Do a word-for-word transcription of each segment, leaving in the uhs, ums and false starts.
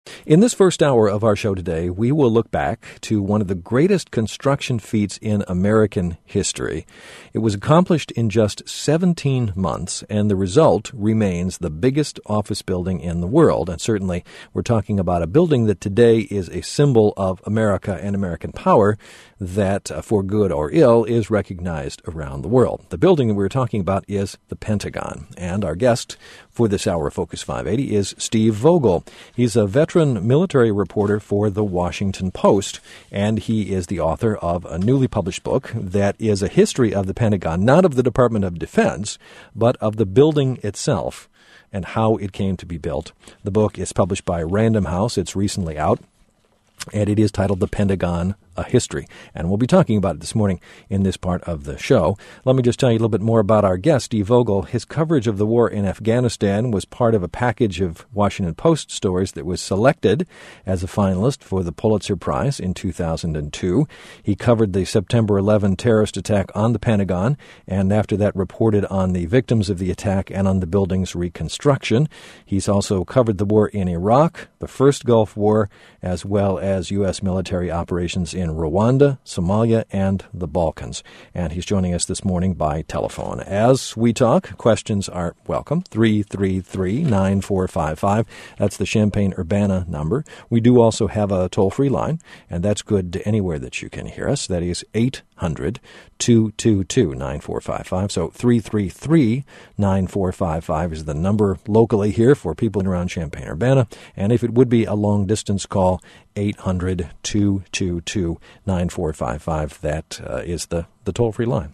In this first hour of our show today, we will look back to one of the greatest construction feats in American history. It was accomplished in just seventeen months, and the result remains the biggest office building in the world. And certainly, we're talking about a building that today is a symbol of America and American power that, uh, for good or ill, is recognized around the world. The building that we're talking about is the Pentagon. And our guest for this hour of Focus five eighty is Steve Vogel. He's a veteran military reporter for The Washington Post, and he is the author of a newly published book that is a history of the Pentagon, not of the Department of Defense, but of the building itself and how it came to be built. The book is published by Random House. It's recently out, and it is titled The Pentagon, A History. And we'll be talking about it this morning in this part of the show. Let me just tell you a little bit more about our guest, Steve Vogel. His coverage of the war in Afghanistan was part of a package of Washington Post stories that was selected as a finalist for the Pulitzer Prize in two thousand two. He covered the September eleventh terrorist attack on the Pentagon, and after that reported on the victims of the attack and on the building's reconstruction. He's also covered the war in Iraq, the first Gulf War, as well as U S military operations in Rwanda, Somalia, and the Balkans. And he's joining us this morning by telephone. As we talk, questions are welcome. three three three, nine four five five. That's the Champaign-Urbana number. We do also have a toll-free line, and that's good anywhere that you can hear us. That is eight hundred, two two two, nine four five five. So three three three, nine four five five is the number locally here for people around Champaign-Urbana. And if it would be a long-distance call, eight hundred, two two two, nine four five five. That uh, is the, the toll-free line.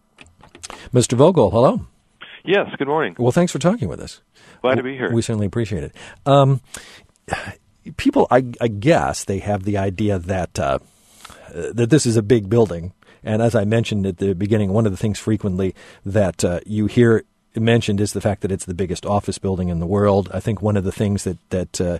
Mister Vogel, hello. Yes, good morning. Well, thanks for talking with us. Glad to be here. We certainly appreciate it. Um, people, I, I guess, they have the idea that uh, that this is a big building. And as I mentioned at the beginning, one of the things frequently that uh, you hear mentioned is the fact that it's the biggest office building in the world. I think one of the things that, that uh,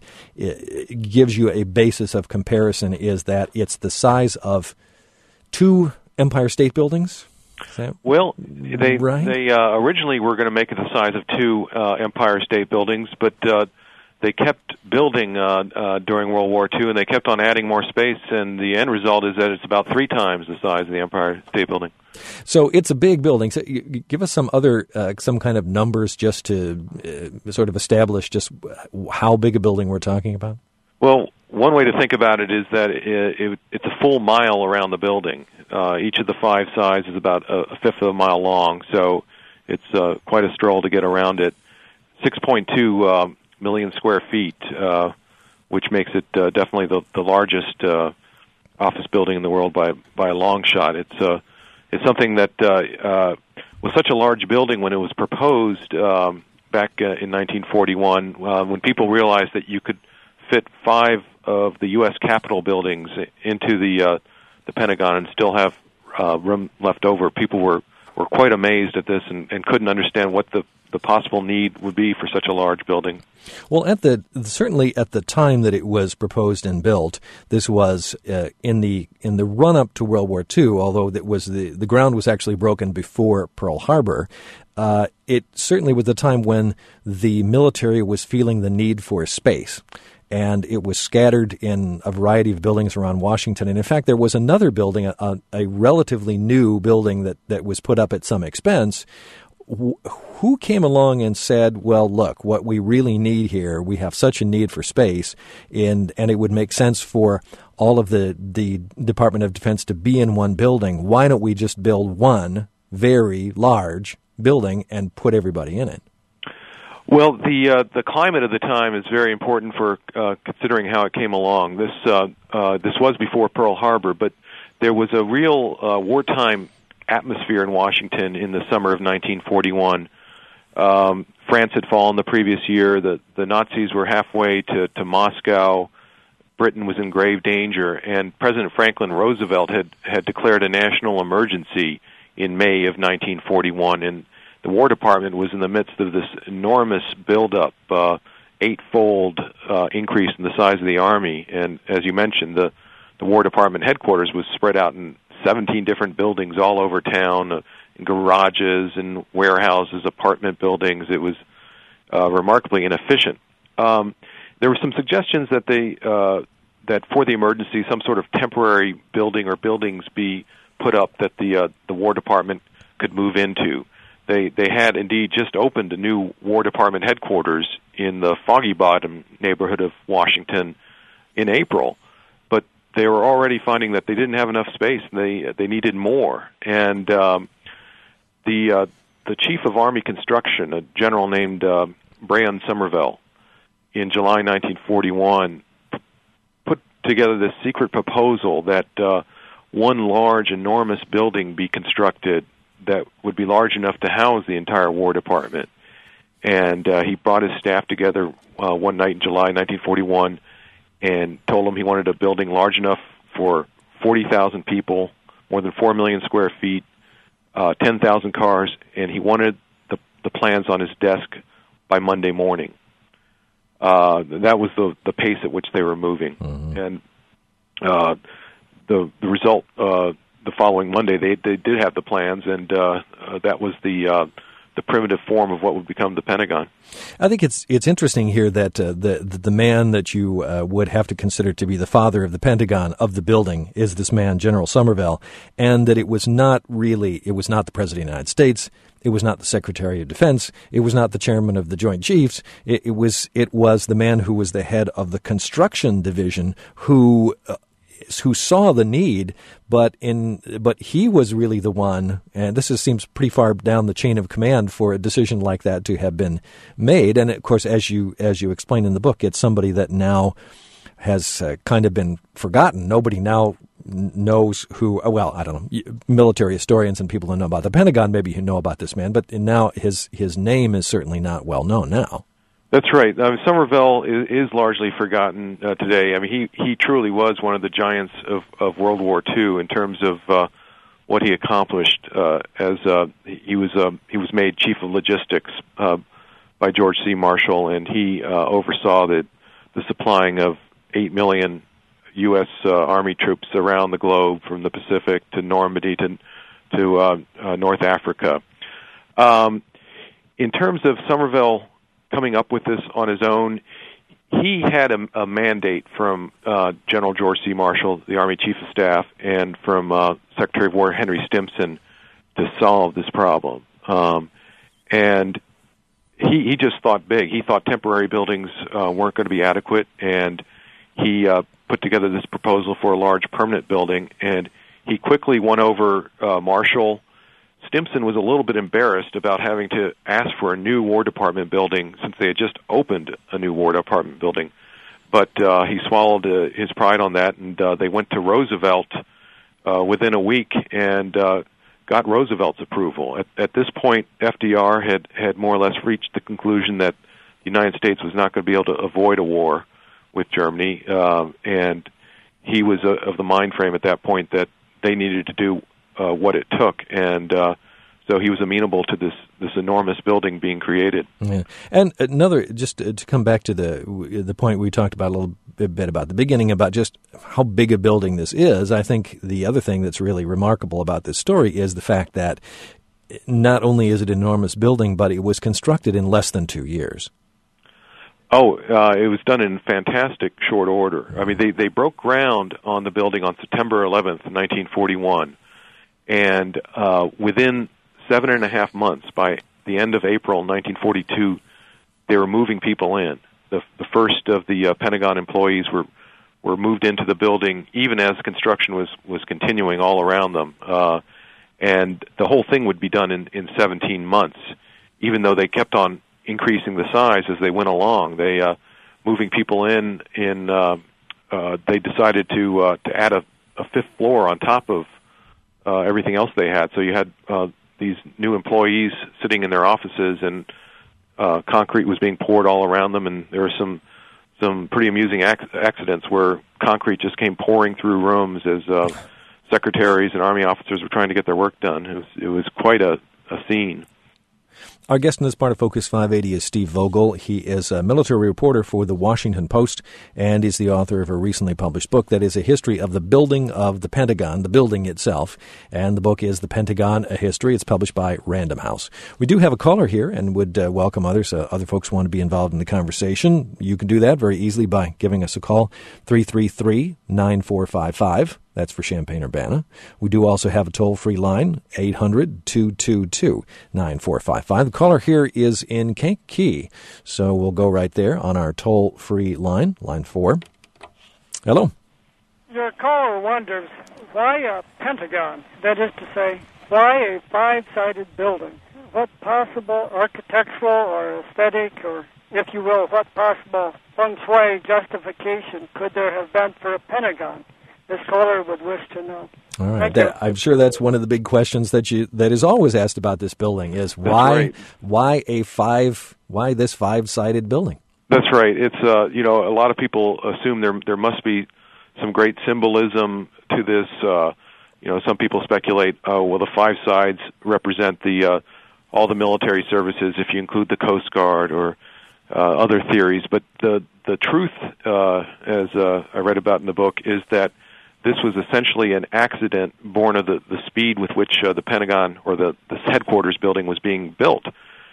gives you a basis of comparison is that it's the size of two Empire State Buildings. Well, they right? they uh, originally were going to make it the size of two uh, Empire State Buildings, but uh, they kept building uh, uh, during World War Two, and they kept on adding more space, and the end result is that it's about three times the size of the Empire State Building. So it's a big building. So you, you give us some other, uh, some kind of numbers just to uh, sort of establish just how big a building we're talking about? Well, one way to think about it is that it, it, it's a full mile around the building. Uh, each of the five sides is about a, a fifth of a mile long, so it's uh, quite a stroll to get around it. six point two um, million square feet, uh, which makes it uh, definitely the, the largest uh, office building in the world by by a long shot. It's uh, it's something that uh, uh, was such a large building when it was proposed um, back uh, in nineteen forty-one, uh, when people realized that you could fit five of the U S Capitol buildings into the uh, the Pentagon and still have uh, room left over. People were, were quite amazed at this and, and couldn't understand what the, the possible need would be for such a large building. Well, at the certainly at the time that it was proposed and built, this was uh, in the in the run up to World War Two. Although that was the the ground was actually broken before Pearl Harbor. Uh, it certainly was the time when the military was feeling the need for space. And it was scattered in a variety of buildings around Washington. And in fact, there was another building, a, a relatively new building that, that was put up at some expense. Who came along and said, well, look, what we really need here, we have such a need for space, and, and it would make sense for all of the, the Department of Defense to be in one building. Why don't we just build one very large building and put everybody in it? Well, the uh, the climate of the time is very important for uh, considering how it came along. This uh, uh, this was before Pearl Harbor, but there was a real uh, wartime atmosphere in Washington in the summer of nineteen forty-one. Um, France had fallen the previous year. The the Nazis were halfway to, to Moscow. Britain was in grave danger, and President Franklin Roosevelt had, had declared a national emergency in May of nineteen forty-one, and the War Department was in the midst of this enormous buildup, uh, eightfold uh, increase in the size of the Army. And as you mentioned, the, the War Department headquarters was spread out in seventeen different buildings all over town, uh, in garages and warehouses, apartment buildings. It was uh, remarkably inefficient. Um, there were some suggestions that they uh, that for the emergency, some sort of temporary building or buildings be put up that the uh, the War Department could move into. They they had indeed just opened a new War Department headquarters in the Foggy Bottom neighborhood of Washington in April, but they were already finding that they didn't have enough space and they they needed more. And um, the uh, the chief of Army Construction, a general named uh, Brayon Somervell, in July nineteen forty-one, p- put together this secret proposal that uh, one large, enormous building be constructed that would be large enough to house the entire War Department. And uh, he brought his staff together uh, one night in July nineteen forty-one and told them he wanted a building large enough for forty thousand people, more than four million square feet, uh, ten thousand cars, and he wanted the, the plans on his desk by Monday morning. Uh, that was the, the pace at which they were moving. Mm-hmm. And uh, the, the result, uh, the following Monday, they, they did have the plans, and uh, uh, that was the... Uh, the primitive form of what would become the Pentagon. I think it's it's interesting here that uh, the, the the man that you uh, would have to consider to be the father of the Pentagon, of the building, is this man, General Somervell, and that it was not really, it was not the President of the United States, it was not the Secretary of Defense, it was not the Chairman of the Joint Chiefs, it, it was it was the man who was the head of the construction division who... Uh, who saw the need, but in but he was really the one, and this is, seems pretty far down the chain of command for a decision like that to have been made. And of course, as you as you explain in the book, it's somebody that now has uh, kind of been forgotten. Nobody now knows who. Well, I don't know. Military historians and people who know about the Pentagon maybe who know about this man, but now his his name is certainly not well known now. That's right. I mean, Somervell is, is largely forgotten uh, today. I mean, he, he truly was one of the giants of, of World War Two in terms of uh, what he accomplished. Uh, as uh, he was uh, he was made chief of logistics uh, by George C. Marshall, and he uh, oversaw the the supplying of eight million U S Uh, Army troops around the globe, from the Pacific to Normandy to to uh, uh, North Africa. Um, in terms of Somervell coming up with this on his own, he had a, a mandate from uh, General George C. Marshall, the Army Chief of Staff, and from uh, Secretary of War Henry Stimson to solve this problem. Um, and he, he just thought big. He thought temporary buildings uh, weren't going to be adequate, and he uh, put together this proposal for a large permanent building, and he quickly won over uh, Marshall. Stimson was a little bit embarrassed about having to ask for a new War Department building since they had just opened a new War Department building. But uh, he swallowed uh, his pride on that, and uh, they went to Roosevelt uh, within a week and uh, got Roosevelt's approval. At, at this point, F D R had, had more or less reached the conclusion that the United States was not going to be able to avoid a war with Germany, uh, and he was uh, of the mind frame at that point that they needed to do Uh, what it took, and uh, so he was amenable to this this enormous building being created. Yeah. And another, just to, to come back to the the point we talked about a little bit about the beginning, about just how big a building this is, I think the other thing that's really remarkable about this story is the fact that not only is it an enormous building, but it was constructed in less than two years. Oh, uh, it was done in fantastic short order. I mean, they, they broke ground on the building on September eleventh, nineteen forty-one. And uh, within seven and a half months, by the end of April nineteen forty-two, they were moving people in. The, the first of the uh, Pentagon employees were were moved into the building, even as construction was, was continuing all around them. Uh, and the whole thing would be done in, in seventeen months, even though they kept on increasing the size as they went along. They uh, moving people in. In uh, uh, they decided to uh, to add a, a fifth floor on top of Uh, everything else they had. So you had uh, these new employees sitting in their offices, and uh, concrete was being poured all around them, and there were some some pretty amusing ac- accidents where concrete just came pouring through rooms as uh, secretaries and Army officers were trying to get their work done. It was, it was quite a, a scene. Our guest in this part of Focus five eighty is Steve Vogel. He is a military reporter for the Washington Post and is the author of a recently published book that is a history of the building of the Pentagon, the building itself. And the book is The Pentagon, A History. It's published by Random House. We do have a caller here and would uh, welcome others. Uh, other folks want to be involved in the conversation. You can do that very easily by giving us a call, three three three, nine four five five. That's for Champaign-Urbana. We do also have a toll-free line, eight hundred, two two two, nine four five five. The caller here is in Kankakee, so we'll go right there on our toll-free line, line four. Hello. Your caller wonders, why a pentagon? That is to say, why a five-sided building? What possible architectural or aesthetic, or if you will, what possible feng shui justification could there have been for a pentagon? This caller would wish to know. All right, that, I'm sure that's one of the big questions that you that is always asked about this building is why right. why a five why this five sided building? That's right. It's uh, you know a lot of people assume there there must be some great symbolism to this. Uh, you know, some people speculate, oh well, the five sides represent the uh, all the military services if you include the Coast Guard or uh, other theories. But the the truth, uh, as uh, I read about in the book, is that this was essentially an accident born of the, the speed with which uh, the Pentagon or the, the headquarters building was being built.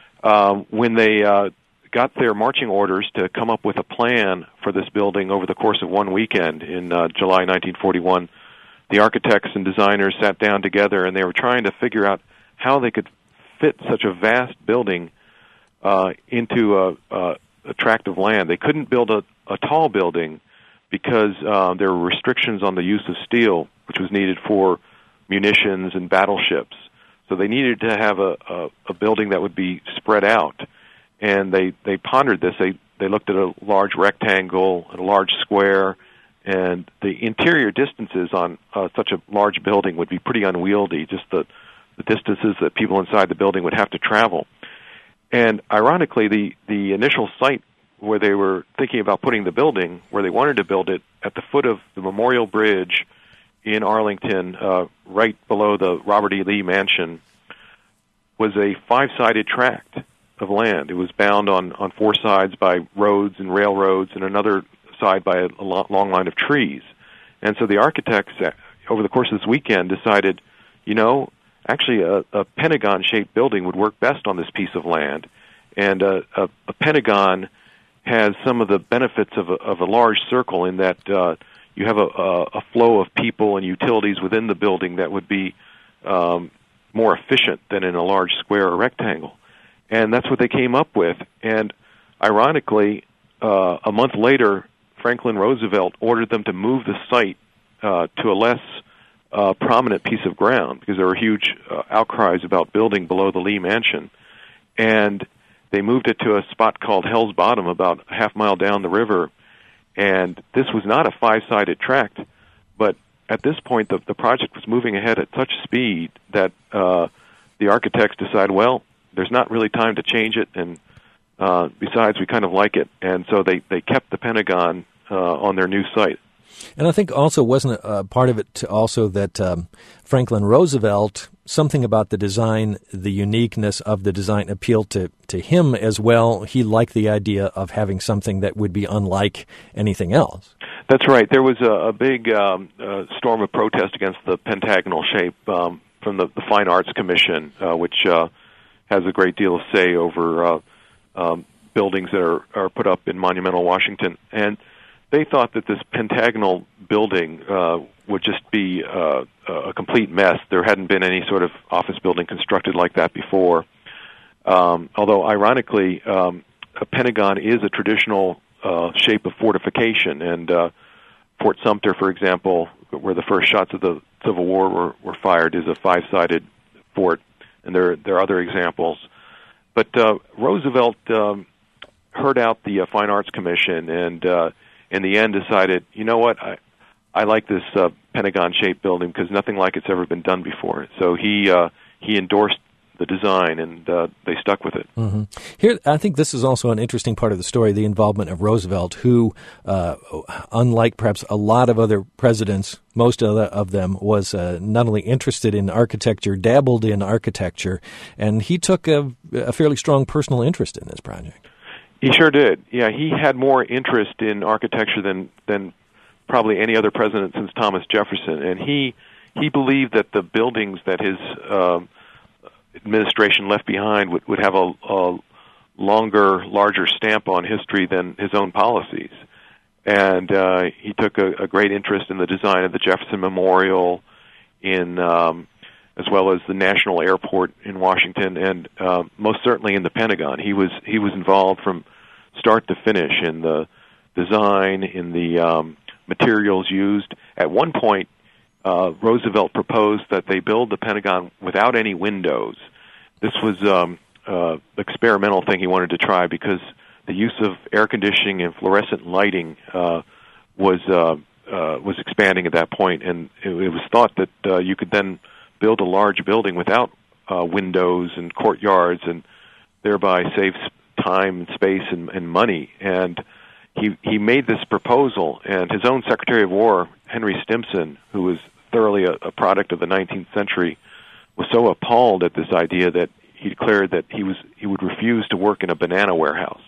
Um, when they uh, got their marching orders to come up with a plan for this building over the course of one weekend in uh, July nineteen forty-one, the architects and designers sat down together and they were trying to figure out how they could fit such a vast building uh, into a, a, a tract of land. They couldn't build a, a tall building because uh, there were restrictions on the use of steel, which was needed for munitions and battleships. So they needed to have a, a, a building that would be spread out. And they, they pondered this. They, they looked at a large rectangle, and a large square, and the interior distances on uh, such a large building would be pretty unwieldy, just the, the distances that people inside the building would have to travel. And ironically, the, the initial site where they were thinking about putting the building, where they wanted to build it, at the foot of the Memorial Bridge in Arlington, uh, right below the Robert E. Lee Mansion, was a five-sided tract of land. It was bound on, on four sides by roads and railroads, and another side by a, a long line of trees. And so the architects, over the course of this weekend, decided, you know, actually a, a pentagon-shaped building would work best on this piece of land. And uh, a, a pentagon has some of the benefits of a, of a large circle in that uh, you have a, a, a flow of people and utilities within the building that would be um, more efficient than in a large square or rectangle. And that's what they came up with. And ironically, uh, a month later, Franklin Roosevelt ordered them to move the site uh, to a less uh, prominent piece of ground because there were huge uh, outcries about building below the Lee Mansion. And they moved it to a spot called Hell's Bottom, about a half mile down the river. And this was not a five-sided tract, but at this point the, the project was moving ahead at such speed that uh, the architects decided, well, there's not really time to change it, and uh, besides, we kind of like it. And so they, they kept the Pentagon uh, on their new site. And I think also wasn't a part of it to also that um, Franklin Roosevelt, something about the design, the uniqueness of the design appealed to, to him as well. He liked the idea of having something that would be unlike anything else. That's right. There was a, a big um, uh, storm of protest against the pentagonal shape um, from the, the Fine Arts Commission, uh, which uh, has a great deal of say over uh, um, buildings that are, are put up in monumental Washington. And they thought that this pentagonal building uh, would just be uh, a complete mess. There hadn't been any sort of office building constructed like that before. Um, although, ironically, um, a pentagon is a traditional uh, shape of fortification. And uh, Fort Sumter, for example, where the first shots of the Civil War were, were fired, is a five-sided fort. And there, there are other examples. But uh, Roosevelt um, heard out the uh, Fine Arts Commission and uh, in the end decided, you know what, I, I like this uh, Pentagon-shaped building because nothing like it's ever been done before. So he uh, he endorsed the design, and uh, they stuck with it. Mm-hmm. Here, I think this is also an interesting part of the story, the involvement of Roosevelt, who, uh, unlike perhaps a lot of other presidents, most of, the, of them, was uh, not only interested in architecture, dabbled in architecture, and he took a, a fairly strong personal interest in this project. He sure did. Yeah, he had more interest in architecture than than probably any other president since Thomas Jefferson, and he he believed that the buildings that his uh, administration left behind would, would have a, a longer, larger stamp on history than his own policies. And uh, he took a, a great interest in the design of the Jefferson Memorial, in um, as well as the National Airport in Washington, and uh, most certainly in the Pentagon. He was he was involved from start to finish in the design, in the um, materials used. At one point, Uh, Roosevelt proposed that they build the Pentagon without any windows. This was um, uh, experimental thing he wanted to try because the use of air conditioning and fluorescent lighting uh, was uh, uh, was expanding at that point, and it, it was thought that uh, you could then build a large building without uh, windows and courtyards, and thereby save time and space and, and money. And he he made this proposal, and his own Secretary of War, Henry Stimson, who was thoroughly a, a product of the nineteenth century, was so appalled at this idea that he declared that he was he would refuse to work in a banana warehouse.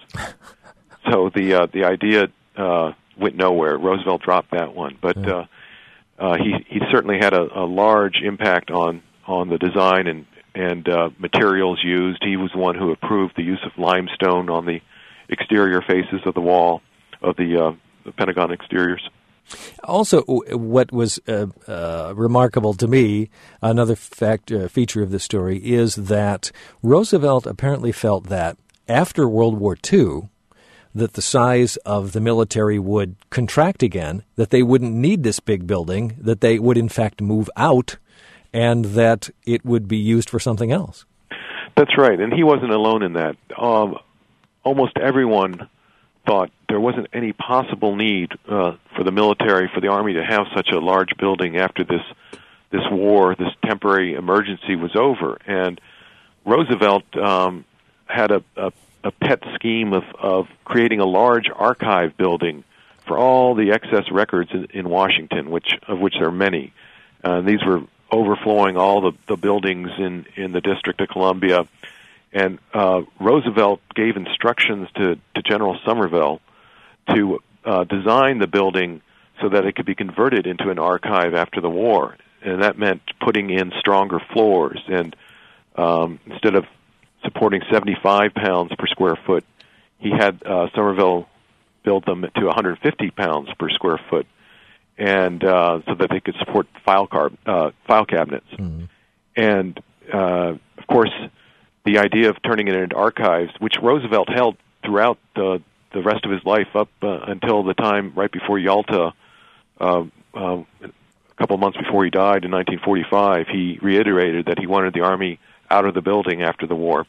So the uh, the idea uh, went nowhere. Roosevelt dropped that one, but yeah. uh, uh, he he certainly had a, a large impact on on the design and and uh, materials used. He was the one who approved the use of limestone on the exterior faces of the wall of the, uh, the Pentagon exteriors. Also, what was uh, uh, remarkable to me, another fact uh, feature of this story, is that Roosevelt apparently felt that after World War Two, that the size of the military would contract again, that they wouldn't need this big building, that they would in fact move out, and that it would be used for something else. That's right, and he wasn't alone in that. Um, almost everyone thought there wasn't any possible need uh, for the military, for the Army to have such a large building after this this war, this temporary emergency was over. And Roosevelt um, had a, a, a pet scheme of, of creating a large archive building for all the excess records in, in Washington, which of which there are many. Uh, these were overflowing all the, the buildings in, in the District of Columbia. And uh, Roosevelt gave instructions to, to General Somerville to uh, design the building so that it could be converted into an archive after the war. And that meant putting in stronger floors. And um, instead of supporting seventy-five pounds per square foot, he had uh, Somerville build them to one hundred fifty pounds per square foot, and uh, so that they could support file, car- uh, file cabinets. Mm-hmm. And, uh, of course, the idea of turning it into archives, which Roosevelt held throughout the the rest of his life up uh, until the time right before Yalta, uh, uh, a couple of months before he died in nineteen forty-five, he reiterated that he wanted the Army out of the building after the war,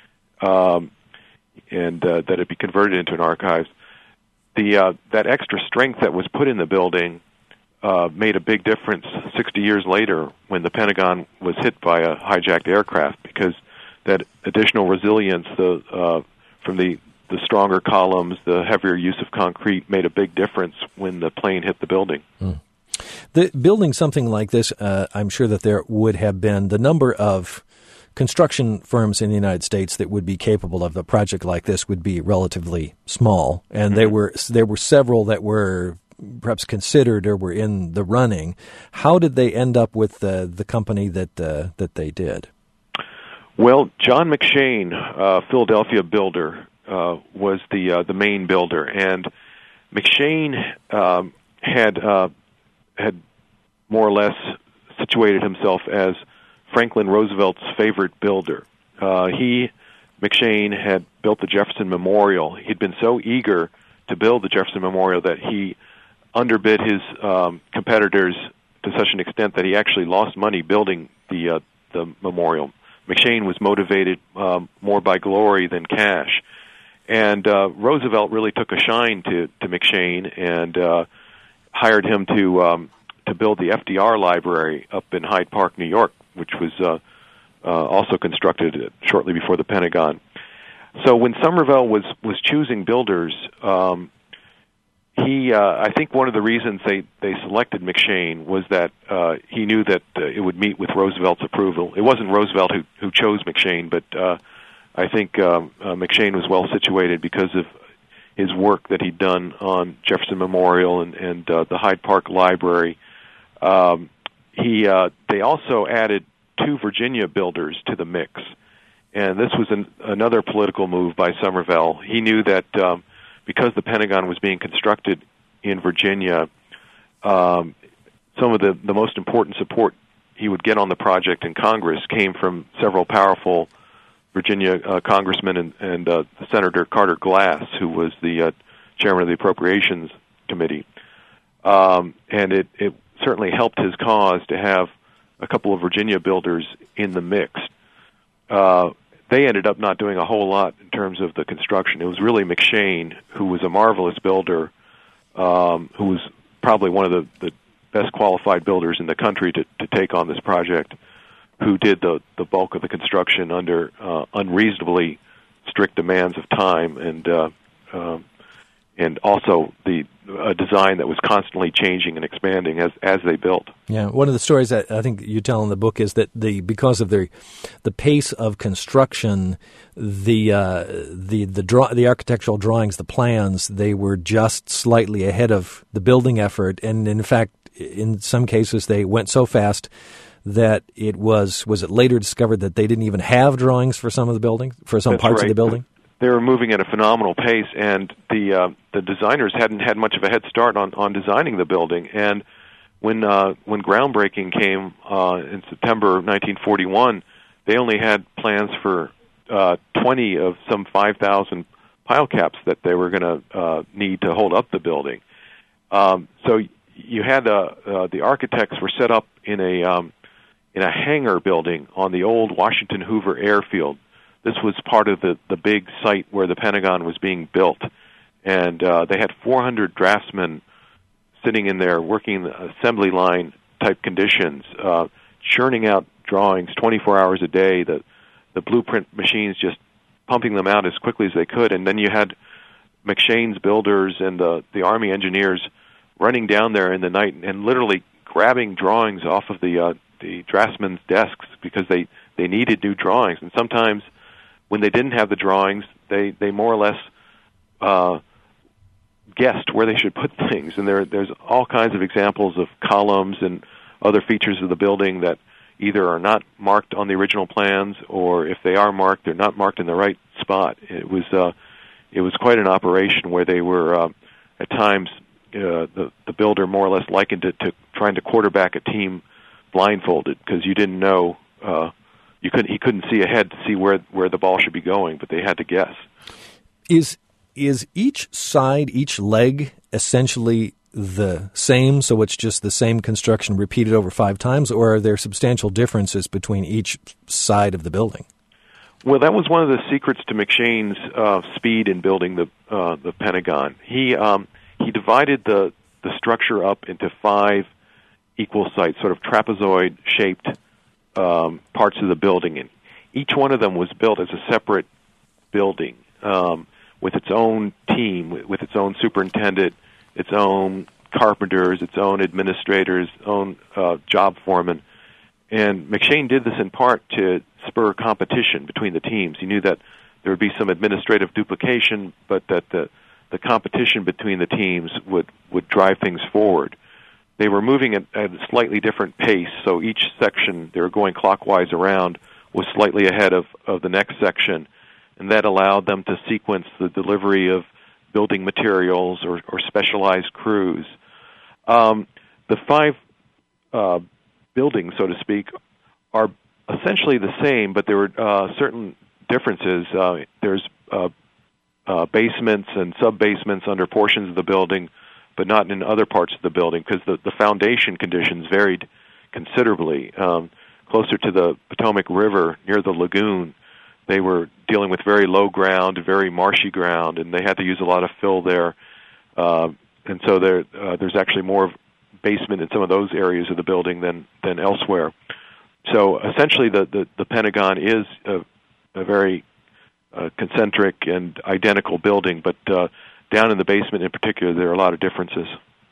um, and uh, that it be converted into an archives. The uh, that extra strength that was put in the building uh, made a big difference sixty years later when the Pentagon was hit by a hijacked aircraft, because that additional resilience, the uh, from the, the stronger columns, the heavier use of concrete, made a big difference when the plane hit the building. Mm. The, building something like this, uh, I'm sure that there would have been the number of construction firms in the United States that would be capable of a project like this would be relatively small, and mm-hmm. there were there were several that were perhaps considered or were in the running. How did they end up with the the company that uh, that they did? Well, John McShane, uh, Philadelphia builder, uh, was the uh, the main builder, and McShane um, had uh, had more or less situated himself as Franklin Roosevelt's favorite builder. Uh, he, McShane, had built the Jefferson Memorial. He'd been so eager to build the Jefferson Memorial that he underbid his um, competitors to such an extent that he actually lost money building the uh, the memorial. McShane was motivated um, more by glory than cash. And uh, Roosevelt really took a shine to, to McShane and uh, hired him to um, to build the F D R Library up in Hyde Park, New York, which was uh, uh, also constructed shortly before the Pentagon. So when Somervell was, was choosing builders, um, he uh, I think one of the reasons they, they selected McShane was that uh, he knew that uh, it would meet with Roosevelt's approval. It wasn't Roosevelt who, who chose McShane, but uh, I think um, uh, McShane was well situated because of his work that he'd done on Jefferson Memorial and, and uh, the Hyde Park Library. Um, he uh, they also added two Virginia builders to the mix, and this was an, another political move by Somervell. He knew that um, because the Pentagon was being constructed in Virginia, um, some of the, the most important support he would get on the project in Congress came from several powerful Virginia uh, congressmen and, and uh, Senator Carter Glass, who was the uh, chairman of the Appropriations Committee. Um, and it, it certainly helped his cause to have a couple of Virginia builders in the mix. Uh, they ended up not doing a whole lot in terms of the construction. It was really McShane, who was a marvelous builder, um, who was probably one of the, the best qualified builders in the country to, to take on this project, who did the, the bulk of the construction under uh, unreasonably strict demands of time, and uh, um, and also the a design that was constantly changing and expanding as as they built. Yeah, one of the stories that I think you tell in the book is that the because of the the pace of construction, the uh, the the draw the architectural drawings, the plans, they were just slightly ahead of the building effort, and in fact, in some cases, they went so fast that it was, was it later discovered that they didn't even have drawings for some of the building, for some That's parts right. of the building? They were moving at a phenomenal pace, and the uh, the designers hadn't had much of a head start on, on designing the building. And when uh, when groundbreaking came uh, in September of nineteen forty-one, they only had plans for uh, twenty of some five thousand pile caps that they were going to uh, need to hold up the building. Um, so you had uh, uh, the architects were set up in a um, in a hangar building on the old Washington Hoover Airfield. This was part of the, the big site where the Pentagon was being built. And uh, they had four hundred draftsmen sitting in there working the assembly line type conditions, uh, churning out drawings twenty-four hours a day, the, the blueprint machines just pumping them out as quickly as they could. And then you had McShane's builders and the, the Army engineers running down there in the night and literally grabbing drawings off of the uh, the draftsmen's desks because they, they needed new drawings. And sometimes when they didn't have the drawings, they, they more or less uh, guessed where they should put things. And there there's all kinds of examples of columns and other features of the building that either are not marked on the original plans, or if they are marked, they're not marked in the right spot. It was uh, it was quite an operation where they were uh, at times uh, the the builder more or less likened it to trying to quarterback a team blindfolded, because you didn't know uh, you couldn't he couldn't see ahead to see where where the ball should be going, but they had to guess. Is is each side, each leg, essentially the same, so it's just the same construction repeated over five times, or are there substantial differences between each side of the building? Well, that was one of the secrets to McShane's uh, speed in building the uh, the Pentagon. He um, he divided the the structure up into five equal sites, sort of trapezoid-shaped um, parts of the building, and each one of them was built as a separate building um, with its own team, with, with its own superintendent, its own carpenters, its own administrators, own uh, job foremen. And McShane did this in part to spur competition between the teams. He knew that there would be some administrative duplication, but that the, the competition between the teams would, would drive things forward. They were moving at, at a slightly different pace, so each section they were going clockwise around was slightly ahead of, of the next section, and that allowed them to sequence the delivery of building materials or, or specialized crews. Um, the five uh, buildings, so to speak, are essentially the same, but there were uh, certain differences. Uh, there's uh, uh, basements and sub-basements under portions of the building, but not in other parts of the building, because the, the foundation conditions varied considerably. Um, closer to the Potomac River, near the lagoon, they were dealing with very low ground, very marshy ground, and they had to use a lot of fill there. Uh, and so there, uh, there's actually more basement in some of those areas of the building than, than elsewhere. so essentially, the, the, the Pentagon is a, a very uh, concentric and identical building, but uh, down in the basement in particular, there are a lot of differences.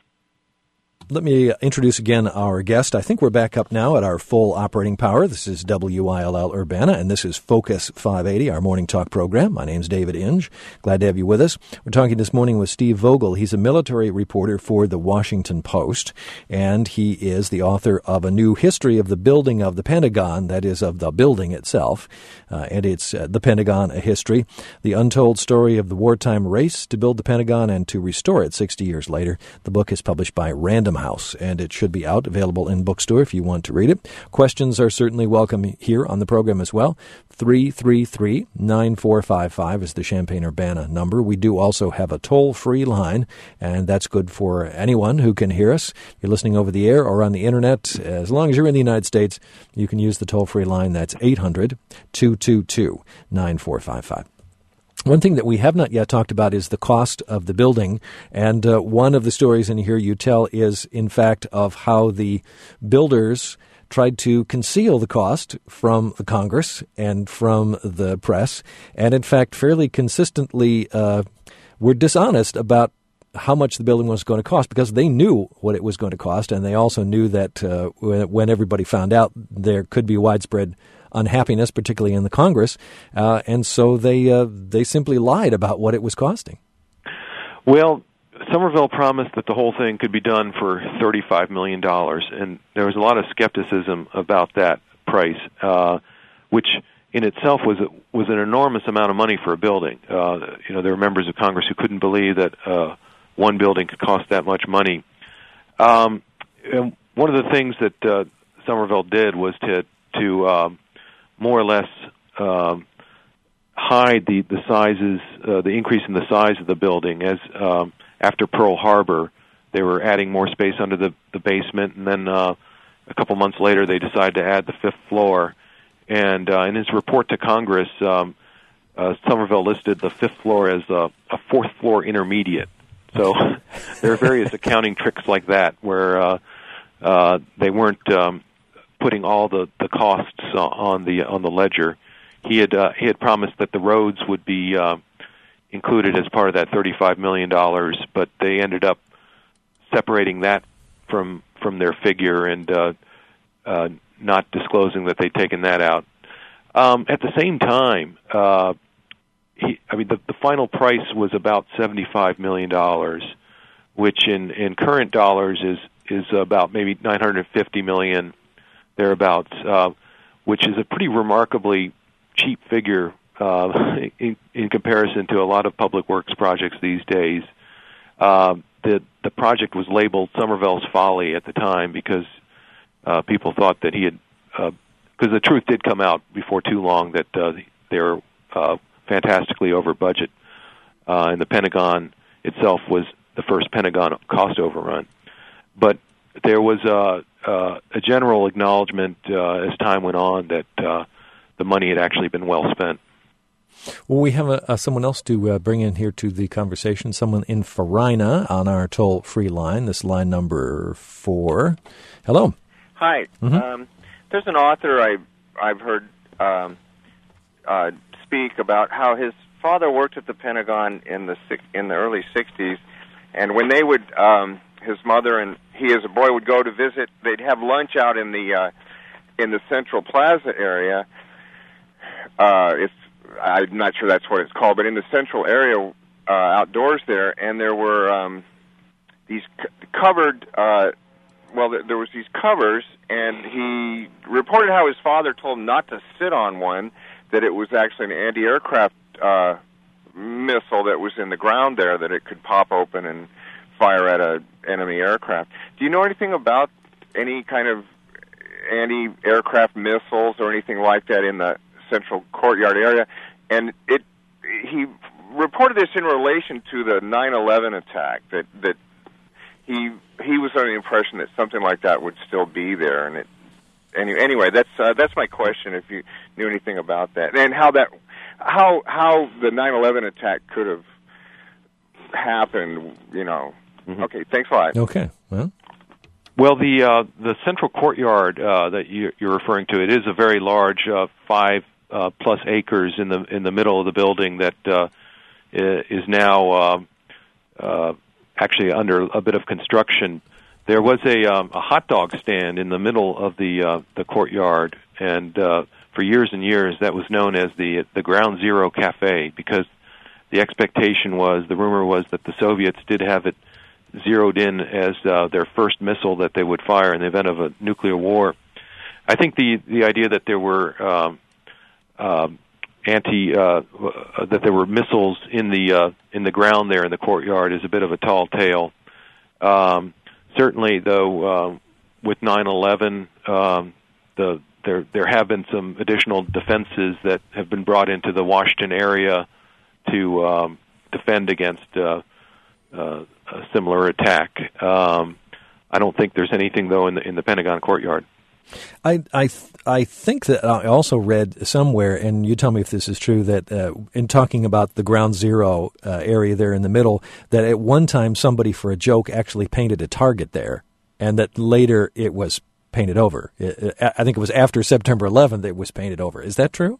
Let me introduce again our guest. I think we're back up now at our full operating power. This is W I L L Urbana, and this is Focus five eighty, our morning talk program. My name's David Inge. Glad to have you with us. We're talking this morning with Steve Vogel. He's a military reporter for the Washington Post, and he is the author of a new history of the building of the Pentagon, that is, of the building itself. Uh, and it's uh, The Pentagon, A History, the untold story of the wartime race to build the Pentagon and to restore it sixty years later. The book is published by Random House, and it should be out, available in bookstore if you want to read it. Questions are certainly welcome here on the program as well. three three three, nine four five five is the Champaign-Urbana number. We do also have a toll-free line, and that's good for anyone who can hear us. If you're listening over the air or on the Internet, as long as you're in the United States, you can use the toll-free line. That's eight hundred, two two two, nine four five five. One thing that we have not yet talked about is the cost of the building, and uh, one of the stories in here you tell is, in fact, of how the builders tried to conceal the cost from the Congress and from the press, and in fact fairly consistently uh, were dishonest about how much the building was going to cost, because they knew what it was going to cost, and they also knew that uh, when everybody found out, there could be widespread unhappiness, particularly in the Congress, uh, and so they uh, they simply lied about what it was costing. Well, Somerville promised that the whole thing could be done for thirty-five million dollars, and there was a lot of skepticism about that price, uh, which in itself was was an enormous amount of money for a building. Uh, you know, there were members of Congress who couldn't believe that uh, one building could cost that much money. Um, and one of the things that uh, Somerville did was to to um, more or less um, hide the the sizes, uh, the increase in the size of the building. As um, after Pearl Harbor, they were adding more space under the, the basement, and then uh, a couple months later, they decided to add the fifth floor. And uh, in his report to Congress, um, uh, Somerville listed the fifth floor as a, a fourth floor intermediate. So there are various accounting tricks like that where uh, uh, they weren't um, putting all the, the costs on the on the ledger. He had uh, he had promised that the roads would be uh, included as part of that thirty-five million dollars, but they ended up separating that from from their figure and uh, uh, not disclosing that they'd taken that out. Um, at the same time, uh, he, I mean, the, the final price was about seventy-five million dollars, which in, in current dollars is is about maybe nine hundred fifty million dollars, thereabouts, uh, which is a pretty remarkably cheap figure uh, in, in comparison to a lot of public works projects these days. Uh, the the project was labeled Somerville's Folly at the time because uh, people thought that he had, because uh, the truth did come out before too long that uh, they were uh, fantastically over budget, uh, and the Pentagon itself was the first Pentagon cost overrun. But there was a, a, a general acknowledgement uh, as time went on that uh, the money had actually been well spent. Well, we have a, a, someone else to uh, bring in here to the conversation, someone in Farina on our toll-free line, this line number four. Hello. Hi. Mm-hmm. Um, there's an author I, I've heard um, uh, speak about how his father worked at the Pentagon in the in the early sixties, and when they would, um, his mother and he as a boy would go to visit, they'd have lunch out in the uh, in the Central Plaza area. Uh, it's I'm not sure that's what it's called, but in the central area uh, outdoors there, and there were um, these c- covered. Uh, well, th- there was these covers, and he reported how his father told him not to sit on one, that it was actually an anti-aircraft uh, missile that was in the ground there, that it could pop open and fire at a enemy aircraft. Do you know anything about any kind of anti-aircraft missiles or anything like that in the central courtyard area? And it he reported this in relation to the nine eleven attack, that that he he was under the impression that something like that would still be there. And it anyway, anyway that's uh, that's my question, if you knew anything about that, and how that how how the nine eleven attack could have happened, you know. Mm-hmm. Okay, thanks a lot. Okay, well, Well, the uh, the central courtyard uh, that you, you're referring to, it is a very large, uh, five uh, plus acres in the in the middle of the building that uh, is now uh, uh, actually under a bit of construction. There was a, um, a hot dog stand in the middle of the uh, the courtyard, and uh, for years and years that was known as the the Ground Zero Cafe, because the expectation was, the rumor was that the Soviets did have it zeroed in as uh, their first missile that they would fire in the event of a nuclear war. I think the the idea that there were um, uh, anti uh, that there were missiles in the uh, in the ground there in the courtyard is a bit of a tall tale. Um, certainly, though, uh, with nine eleven, um, the there there have been some additional defenses that have been brought into the Washington area to um, defend against Uh, uh, a similar attack. Um, I don't think there's anything, though, in the in the Pentagon courtyard. I I th- I think that I also read somewhere, and you tell me if this is true, that uh, in talking about the Ground Zero uh, area there in the middle, that at one time somebody for a joke actually painted a target there, and that later it was painted over. It, I think it was after September eleventh that it was painted over. Is that true?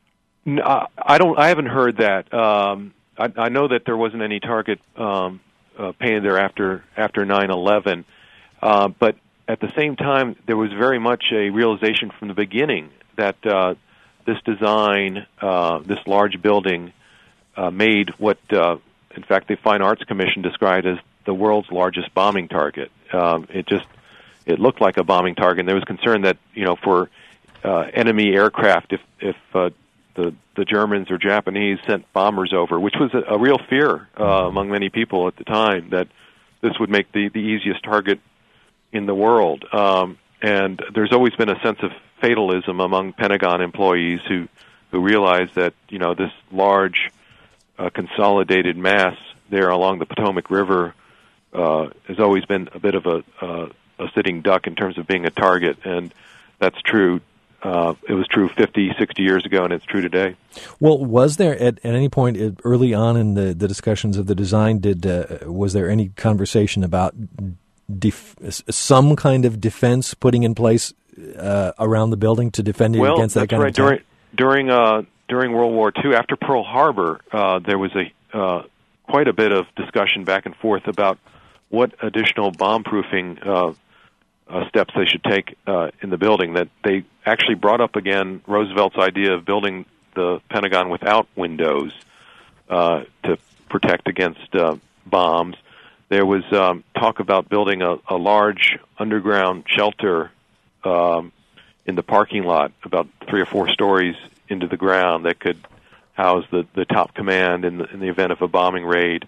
No, I don't. I haven't heard that. Um, I, I know that there wasn't any target um, uh, painted there after after nine eleven, uh, but at the same time, there was very much a realization from the beginning that uh, this design, uh, this large building, uh, made what, uh, in fact, the Fine Arts Commission described as the world's largest bombing target. Um, it just it looked like a bombing target, and there was concern that, you know, for uh, enemy aircraft, if if uh, the the Germans or Japanese sent bombers over, which was a, a real fear uh, among many people at the time, that this would make the, the easiest target in the world. Um, and there's always been a sense of fatalism among Pentagon employees who, who realize that, you know, this large uh, consolidated mass there along the Potomac River uh, has always been a bit of a, uh, a sitting duck in terms of being a target, and that's true. Uh, it was true fifty, sixty years ago, and it's true today. Well, was there at, at any point early on in the, the discussions of the design, did uh, was there any conversation about def- some kind of defense putting in place uh, around the building to defend it well, against that kind right. of attack? During during, uh, during World War Two, after Pearl Harbor, uh, there was a uh, quite a bit of discussion back and forth about what additional bomb-proofing uh, uh, steps they should take uh, in the building. That they actually brought up again Roosevelt's idea of building the Pentagon without windows uh, to protect against uh, bombs. There was um, talk about building a, a large underground shelter um, in the parking lot, about three or four stories into the ground, that could house the, the top command in the, in the event of a bombing raid.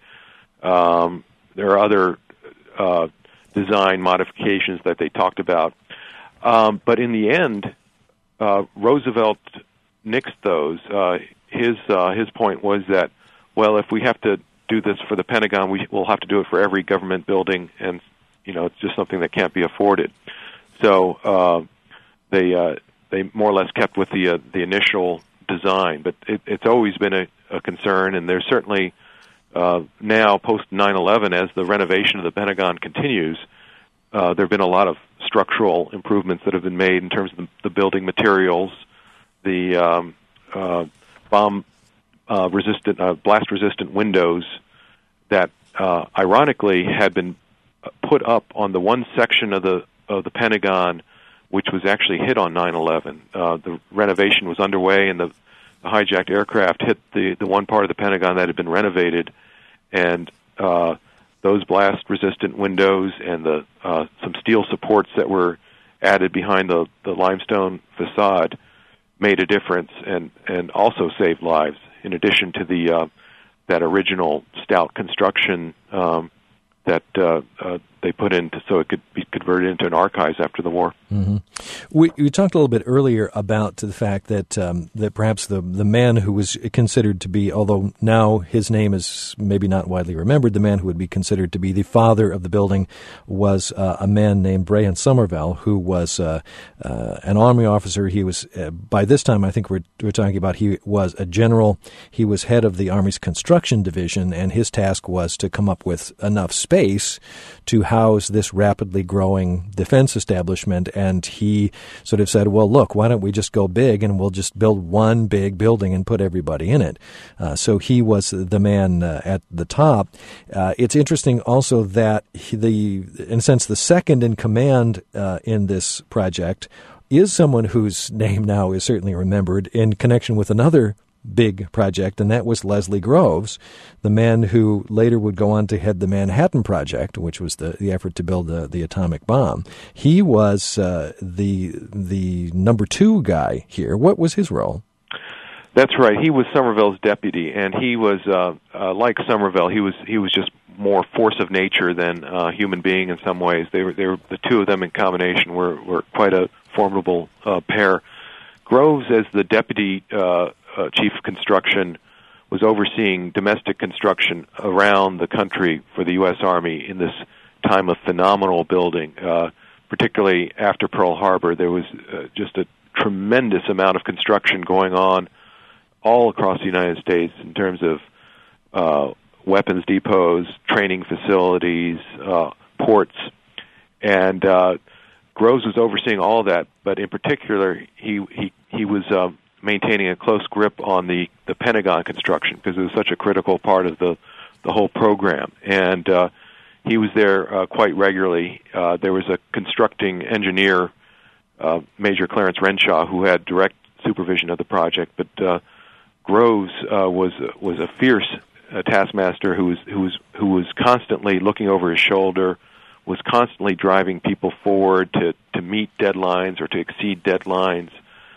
Um, there are other uh, design modifications that they talked about. Um, but in the end, uh, Roosevelt nixed those. Uh, his uh, his point was that, well, if we have to do this for the Pentagon, we will have to do it for every government building, and you know it's just something that can't be afforded. So uh, they uh, they more or less kept with the uh, the initial design, but it, it's always been a, a concern, and there's certainly uh, now post nine eleven, as the renovation of the Pentagon continues, uh, there have been a lot of structural improvements that have been made in terms of the, the building materials, the um, uh, bomb. Uh, resistant, uh, blast-resistant windows that, uh, ironically, had been put up on the one section of the of the Pentagon which was actually hit on nine eleven. Uh, the renovation was underway, and the, the hijacked aircraft hit the, the one part of the Pentagon that had been renovated, and uh, those blast-resistant windows and the uh, some steel supports that were added behind the, the limestone facade made a difference and, and also saved lives, in addition to the uh, that original stout construction um, that uh, uh, they put in to, so it could be converted into an archives after the war. Mm-hmm. We, we talked a little bit earlier about the fact that um, that perhaps the the man who was considered to be, although now his name is maybe not widely remembered, the man who would be considered to be the father of the building was uh, a man named Brahan Somervell, who was uh, uh, an Army officer. He was, uh, by this time, I think we're, we're talking about, he was a general. He was head of the Army's construction division, and his task was to come up with enough space to house this rapidly growing growing defense establishment, and he sort of said, well, look, why don't we just go big and we'll just build one big building and put everybody in it. Uh, so he was the man uh, at the top. Uh, it's interesting also that he, the, in a sense, the second in command uh, in this project is someone whose name now is certainly remembered in connection with another big project, and that was Leslie Groves, the man who later would go on to head the Manhattan Project, which was the, the effort to build the, the atomic bomb. He was uh, the the number two guy here. What was his role? That's right. He was Somerville's deputy, and he was uh, uh, like Somerville. He was he was just more force of nature than uh, human being in some ways. They were they were the two of them in combination were were quite a formidable uh, pair. Groves, as the deputy uh, uh, chief of construction, was overseeing domestic construction around the country for the U S Army in this time of phenomenal building. Uh, particularly after Pearl Harbor, there was uh, just a tremendous amount of construction going on all across the United States in terms of uh, weapons depots, training facilities, uh, ports, and uh, Groves was overseeing all of that, but in particular, he he he was uh, maintaining a close grip on the, the Pentagon construction because it was such a critical part of the the whole program, and uh, he was there uh, quite regularly. Uh, there was a constructing engineer, uh, Major Clarence Renshaw, who had direct supervision of the project, but uh, Groves uh, was was a fierce uh, taskmaster who was who was who was constantly looking over his shoulder, was constantly driving people forward to, to meet deadlines or to exceed deadlines.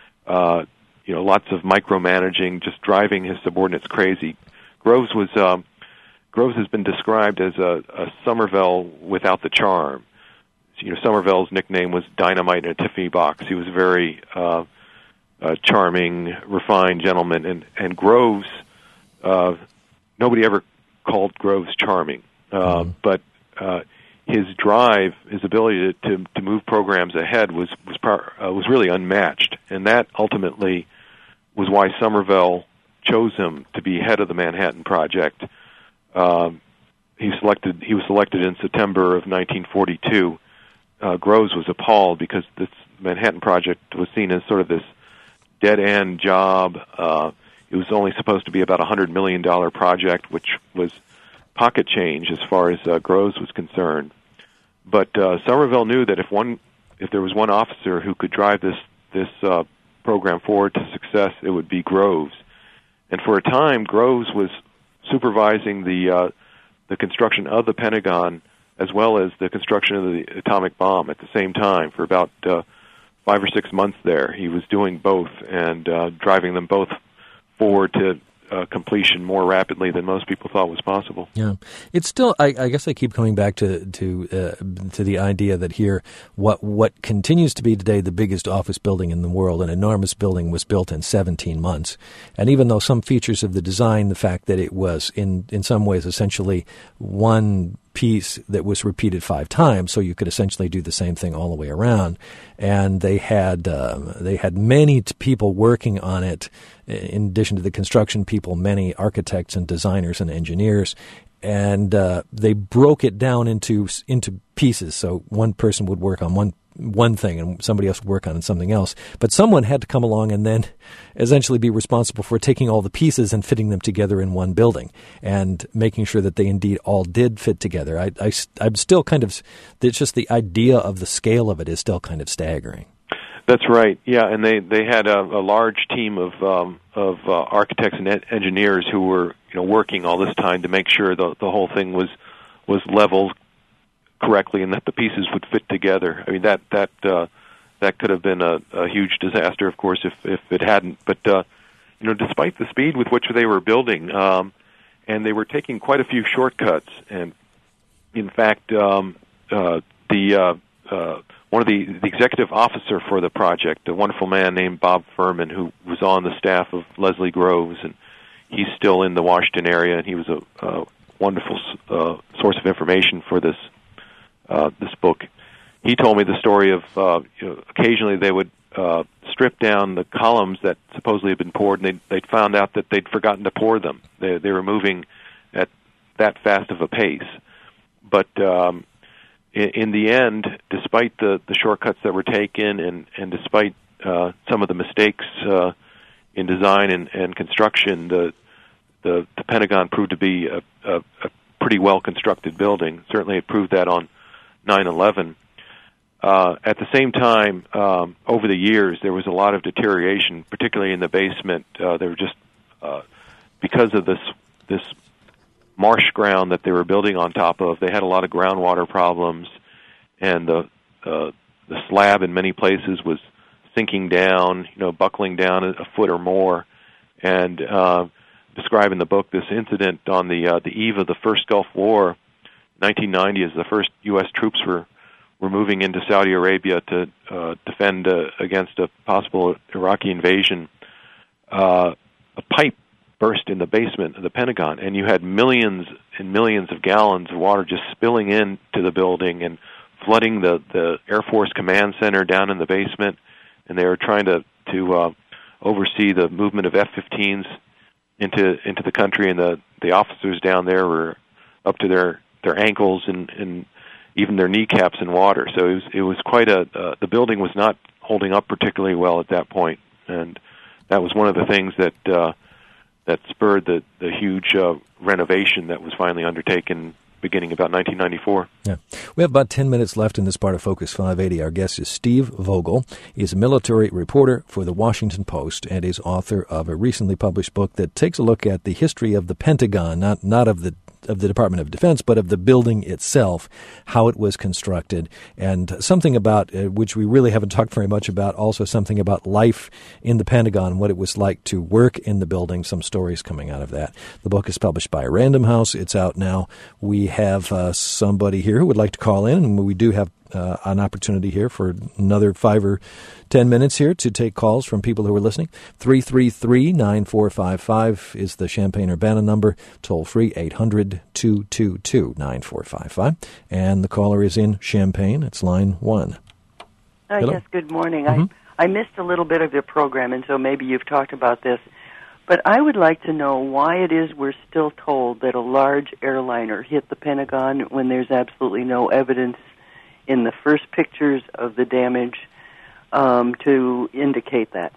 Uh, you know, lots of micromanaging, just driving his subordinates crazy. Groves was um, Groves has been described as a, a Somerville without the charm. You know, Somerville's nickname was Dynamite in a Tiffany box. He was a very uh, uh, charming, refined gentleman, and and Groves. Uh, nobody ever called Groves charming, uh, mm-hmm. but uh, his drive, his ability to, to, to move programs ahead was was uh, was really unmatched, and that ultimately was why Somerville chose him to be head of the Manhattan Project. Um, he selected he was selected in September of nineteen forty-two. Uh, Groves was appalled because this Manhattan Project was seen as sort of this dead end job. Uh, it was only supposed to be about a hundred million dollar project, which was pocket change as far as uh, Groves was concerned. But uh, Somerville knew that if one, if there was one officer who could drive this this uh, program forward to success, it would be Groves. And for a time, Groves was supervising the uh, the construction of the Pentagon as well as the construction of the atomic bomb at the same time for about uh, five or six months there. He was doing both and uh, driving them both forward to Uh, completion more rapidly than most people thought was possible. Yeah, it's still. I, I guess I keep coming back to to uh, to the idea that here, what what continues to be today the biggest office building in the world, an enormous building, was built in seventeen months. And even though some features of the design, the fact that it was in in some ways essentially one piece that was repeated five times, so you could essentially do the same thing all the way around. And they had um, they had many t- people working on it. In addition to the construction people, many architects and designers and engineers, and uh, they broke it down into into pieces. So one person would work on one one thing, and somebody else would work on something else. But someone had to come along and then essentially be responsible for taking all the pieces and fitting them together in one building, and making sure that they indeed all did fit together. I, I, I'm still kind of, it's just the idea of the scale of it is still kind of staggering. That's right. Yeah, and they they had a, a large team of um, of uh, architects and e- engineers who were you know working all this time to make sure the the whole thing was was leveled correctly and that the pieces would fit together. I mean that that uh, that could have been a, a huge disaster, of course, if if it hadn't. But uh, you know, despite the speed with which they were building, um, and they were taking quite a few shortcuts, and in fact, um, uh, the uh, uh, one of the, the executive officer for the project, a wonderful man named Bob Furman, who was on the staff of Leslie Groves, and he's still in the Washington area, and he was a, a wonderful uh, source of information for this uh, this book. He told me the story of uh, you know, occasionally they would uh, strip down the columns that supposedly had been poured, and they'd, they'd found out that they'd forgotten to pour them. They, they were moving at that fast of a pace, but um, in, in the end, despite the, the shortcuts that were taken and, and despite uh, some of the mistakes uh, in design and, and construction, the, the the Pentagon proved to be a, a, a pretty well-constructed building. Certainly it proved that on nine eleven. Uh, at the same time, um, over the years, there was a lot of deterioration, particularly in the basement. Uh, there were just, uh, because of this this marsh ground that they were building on top of, they had a lot of groundwater problems, and the uh, the slab in many places was sinking down, you know, buckling down a, a foot or more. And uh, describe in the book this incident on the uh, the eve of the first Gulf War, nineteen ninety, as the first U S troops were were moving into Saudi Arabia to uh, defend uh, against a possible Iraqi invasion. Uh, a pipe burst in the basement of the Pentagon, and you had millions and millions of gallons of water just spilling into the building and flooding the, the Air Force Command Center down in the basement. And they were trying to to uh, oversee the movement of F fifteens into into the country, and the, the officers down there were up to their, their ankles and, and even their kneecaps in water. So it was it was quite a uh, the building was not holding up particularly well at that point, and that was one of the things that uh, that spurred the the huge uh, renovation that was finally undertaken beginning about nineteen ninety-four. Yeah. We have about ten minutes left in this part of Focus five eighty. Our guest is Steve Vogel. He's a military reporter for the Washington Post and is author of a recently published book that takes a look at the history of the Pentagon, not not of the of the Department of Defense, but of the building itself, how it was constructed, and something about, uh, which we really haven't talked very much about, also something about life in the Pentagon, what it was like to work in the building, some stories coming out of that. The book is published by Random House. It's out now. We have uh, somebody here who would like to call in, and we do have Uh, an opportunity here for another five or ten minutes here to take calls from people who are listening. three three three, nine four five five is the Champaign-Urbana number, toll free eight hundred, two two two, nine four five five. And the caller is in Champaign. It's line one. Uh, yes, good morning. Mm-hmm. I, I missed a little bit of your program, and so maybe you've talked about this. But I would like to know why it is we're still told that a large airliner hit the Pentagon when there's absolutely no evidence in the first pictures of the damage um, to indicate that.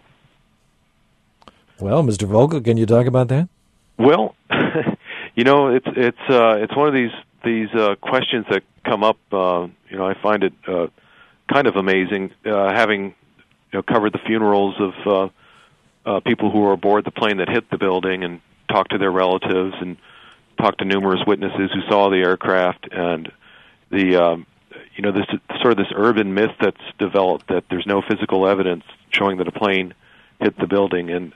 Well, Mister Vogel, can you talk about that? Well, you know, it's it's uh, it's one of these these uh, questions that come up. Uh, you know, I find it uh, kind of amazing, uh, having you know covered the funerals of uh, uh, people who were aboard the plane that hit the building, and talked to their relatives, and talked to numerous witnesses who saw the aircraft, and the um, you know, this sort of this urban myth that's developed that there's no physical evidence showing that a plane hit the building, and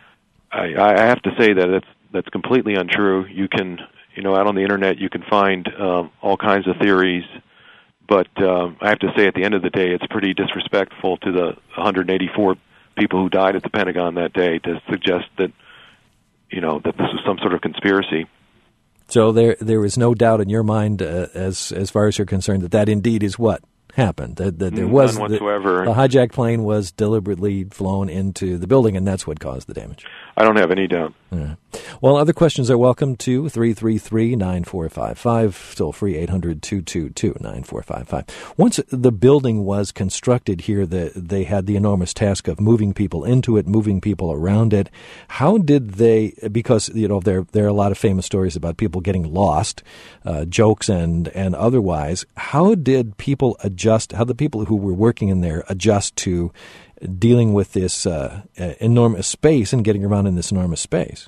I, I have to say that that's that's completely untrue. You can, you know, out on the internet, you can find um, all kinds of theories, but um, I have to say, at the end of the day, it's pretty disrespectful to the one hundred eighty-four people who died at the Pentagon that day to suggest that, you know, that this was some sort of conspiracy. So there, there is no doubt in your mind, uh, as as far as you're concerned, that that indeed is what happened. That, that there was None whatsoever. The, the hijacked plane was deliberately flown into the building, and that's what caused the damage. I don't have any doubt. Yeah. Well, other questions are welcome to three three three, nine four five five, toll free eight hundred, two two two, nine four five five. Once the building was constructed here, the, they had the enormous task of moving people into it, moving people around it. How did they, because, you know, there, there are a lot of famous stories about people getting lost, uh, jokes and, and otherwise. How did people adjust, how the people who were working in there adjust to dealing with this uh, enormous space and getting around in this enormous space?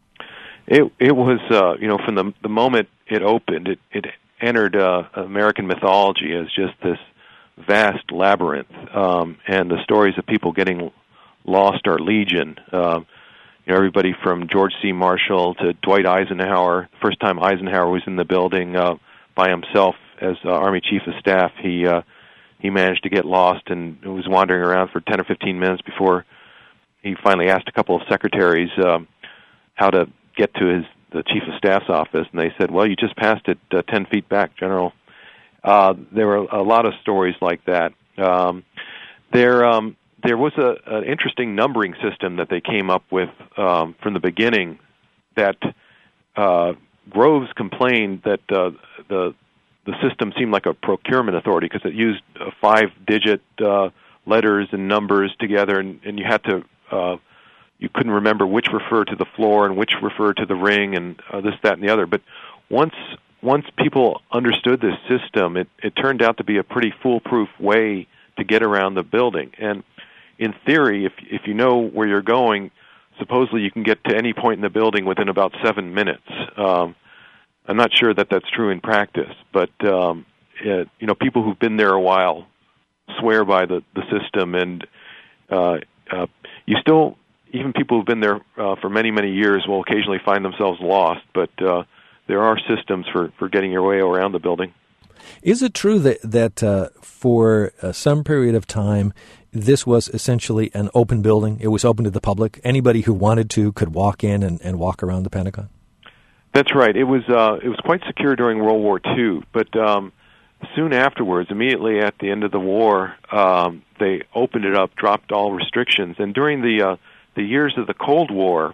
It it was uh, you know from the the moment it opened, it it entered uh, American mythology as just this vast labyrinth, um, and the stories of people getting lost are legion. Uh, you know, everybody from George C. Marshall to Dwight Eisenhower. The first time Eisenhower was in the building uh, by himself as uh, Army Chief of Staff, he uh, he managed to get lost and was wandering around for ten or fifteen minutes before he finally asked a couple of secretaries um, how to get to his the Chief of Staff's office, and they said, well, you just passed it uh, ten feet back, General. Uh, there were a lot of stories like that. Um, there um, there was a, an interesting numbering system that they came up with um, from the beginning that uh, Groves complained that uh, the the system seemed like a procurement authority because it used uh, five-digit uh, letters and numbers together, and, and you had to uh, you couldn't remember which referred to the floor and which referred to the ring and uh, this, that, and the other. But once once people understood this system, it, it turned out to be a pretty foolproof way to get around the building. And in theory, if if you know where you're going, supposedly you can get to any point in the building within about seven minutes. Um, I'm not sure that that's true in practice, but um, it, you know, people who've been there a while swear by the, the system, and uh, uh, you still, even people who've been there uh, for many, many years will occasionally find themselves lost, but uh, there are systems for, for getting your way around the building. Is it true that, that uh, for uh, some period of time, this was essentially an open building? It was open to the public. Anybody who wanted to could walk in and, and walk around the Pentagon? That's right. It was uh, it was quite secure during World War Two, but um, soon afterwards, immediately at the end of the war, um, they opened it up, dropped all restrictions, and during the uh, the years of the Cold War,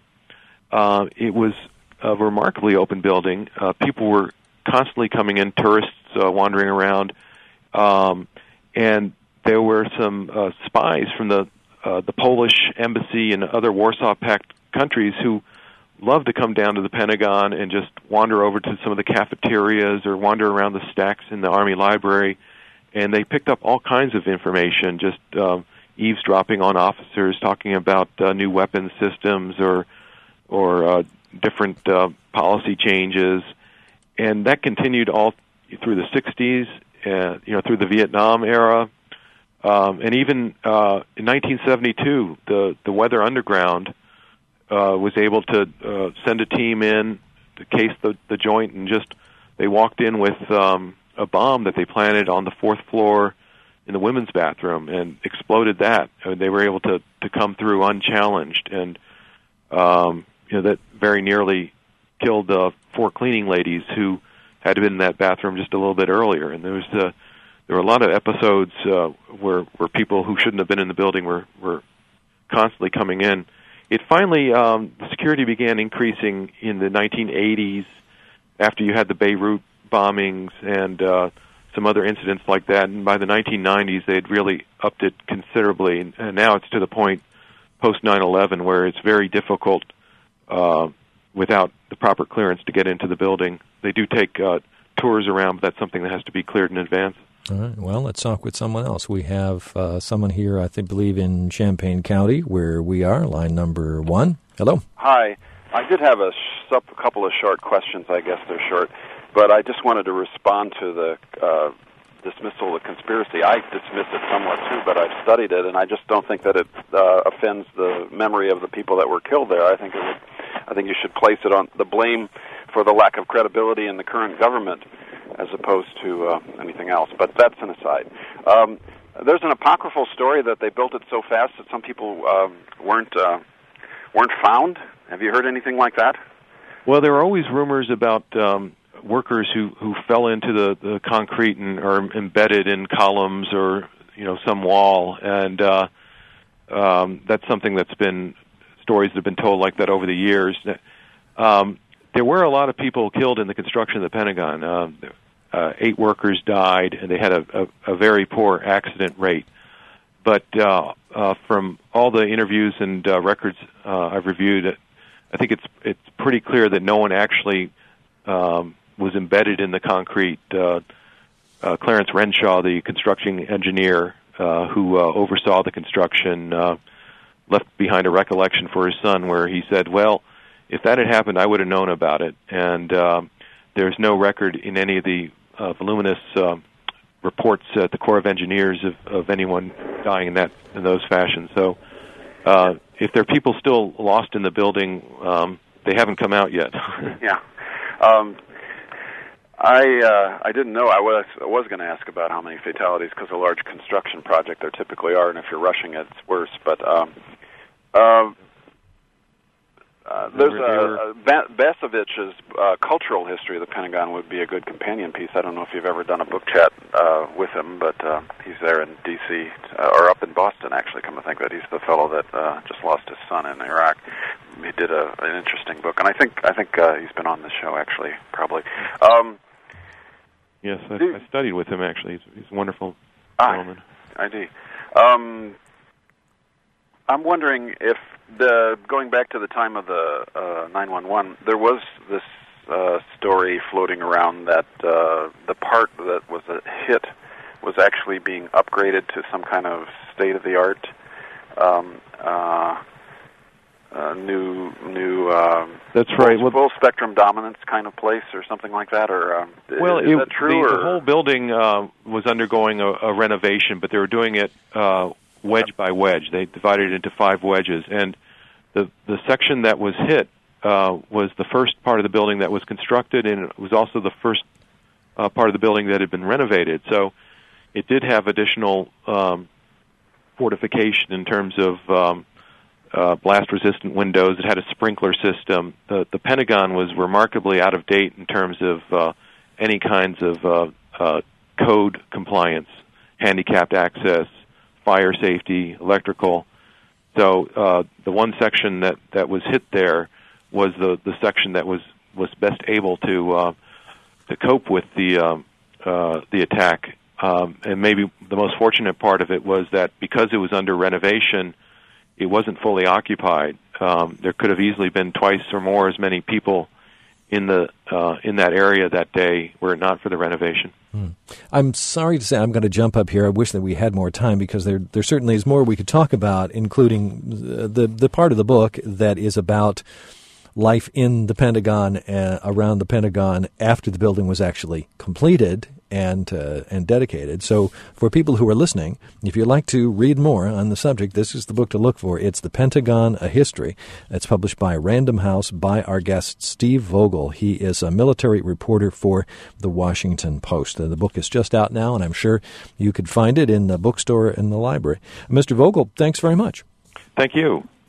uh, it was a remarkably open building. Uh, people were constantly coming in, tourists uh, wandering around, um, and there were some uh, spies from the uh, the Polish embassy and other Warsaw Pact countries who loved to come down to the Pentagon and just wander over to some of the cafeterias or wander around the stacks in the Army Library, and they picked up all kinds of information, just uh, eavesdropping on officers talking about uh, new weapons systems or or uh, different uh, policy changes, and that continued all through the sixties, uh, you know, through the Vietnam era. Um, and even uh, in nineteen seventy-two, the, the Weather Underground uh, was able to uh, send a team in to case the, the joint, and just they walked in with um, a bomb that they planted on the fourth floor in the women's bathroom and exploded that. And they were able to, to come through unchallenged, and um, you know, that very nearly killed uh, four cleaning ladies who had been in that bathroom just a little bit earlier. And there was uh, There were a lot of episodes uh, where where people who shouldn't have been in the building were, were constantly coming in. It finally, um, the security began increasing in the nineteen eighties after you had the Beirut bombings and uh, some other incidents like that. And by the nineteen nineties, they had really upped it considerably. And, and now it's to the point post nine eleven where it's very difficult uh, without the proper clearance to get into the building. They do take uh, tours around, but that's something that has to be cleared in advance. All right. Well, let's talk with someone else. We have uh, someone here, I think, believe in Champaign County, where we are. Line number one. Hello. Hi. I did have a, sh- a couple of short questions. I guess they're short, but I just wanted to respond to the uh, dismissal of the conspiracy. I dismiss it somewhat too, but I've studied it, and I just don't think that it uh, offends the memory of the people that were killed there. I think it would. I think you should place it on the blame for the lack of credibility in the current government, as opposed to uh, anything else. But that's an aside. Um, there's an apocryphal story that they built it so fast that some people uh, weren't uh, weren't found. Have you heard anything like that? Well, there are always rumors about um, workers who, who fell into the, the concrete and are embedded in columns or, you know, some wall, and uh, um, that's something that's been, stories that have been told like that over the years. Um, there were a lot of people killed in the construction of the Pentagon. Uh, uh, eight workers died, and they had a, a, a very poor accident rate. But uh, uh, from all the interviews and uh, records uh, I've reviewed, I think it's it's pretty clear that no one actually um, was embedded in the concrete. Uh, uh, Clarence Renshaw, the construction engineer uh, who uh, oversaw the construction, uh, left behind a recollection for his son where he said, well, if that had happened, I would have known about it. And uh, there's no record in any of the uh, voluminous uh, reports at the Corps of Engineers of, of anyone dying in that in those fashions. So uh, if there are people still lost in the building, um, they haven't come out yet. Yeah. Um, I uh, I didn't know. I was I was going to ask about how many fatalities, because a large construction project there typically are, and if you're rushing it, it's worse. But um, uh, uh, there's a, a Basovich's uh, cultural history of the Pentagon would be a good companion piece. I don't know if you've ever done a book chat uh, with him, but uh, he's there in D C uh, or up in Boston. Actually, come to think of it, he's the fellow that uh, just lost his son in Iraq. He did a, an interesting book, and I think I think uh, he's been on the show actually, probably. Um, Yes, I, Do- I studied with him, actually. He's, he's a wonderful Ah, gentleman. I see. Um, I'm wondering if, the going back to the time of the uh, nine one one, there was this uh, story floating around that uh, the part that was a hit was actually being upgraded to some kind of state-of-the-art um, uh, uh, new new um, That's right. full, full spectrum dominance kind of place or something like that, or um, Well, is it, that true? the, or? the whole building uh, was undergoing a, a renovation, but they were doing it uh, wedge by wedge. They divided it into five wedges, and the the section that was hit uh, was the first part of the building that was constructed, and it was also the first uh, part of the building that had been renovated. So it did have additional um, fortification in terms of um, uh, blast-resistant windows. It had a sprinkler system. The, the Pentagon was remarkably out of date in terms of uh, any kinds of uh, uh, code compliance, handicapped access, fire safety, electrical. So uh, the one section that, that was hit there was the, the section that was, was best able to uh, to cope with the um, uh, the attack. Um, and maybe the most fortunate part of it was that because it was under renovation, it wasn't fully occupied. Um, there could have easily been twice or more as many people in the uh, in that area that day were it not for the renovation. Hmm. I'm sorry to say I'm going to jump up here. I wish that we had more time because there there certainly is more we could talk about, including the the part of the book that is about life in the Pentagon, uh, around the Pentagon after the building was actually completed and uh, and dedicated. So for people who are listening, if you'd like to read more on the subject, this is the book to look for. It's The Pentagon, A History. It's published by Random House by our guest, Steve Vogel. He is a military reporter for the Washington Post. Uh, the book is just out now, and I'm sure you could find it in the bookstore in the library. Mister Vogel, thanks very much. Thank you.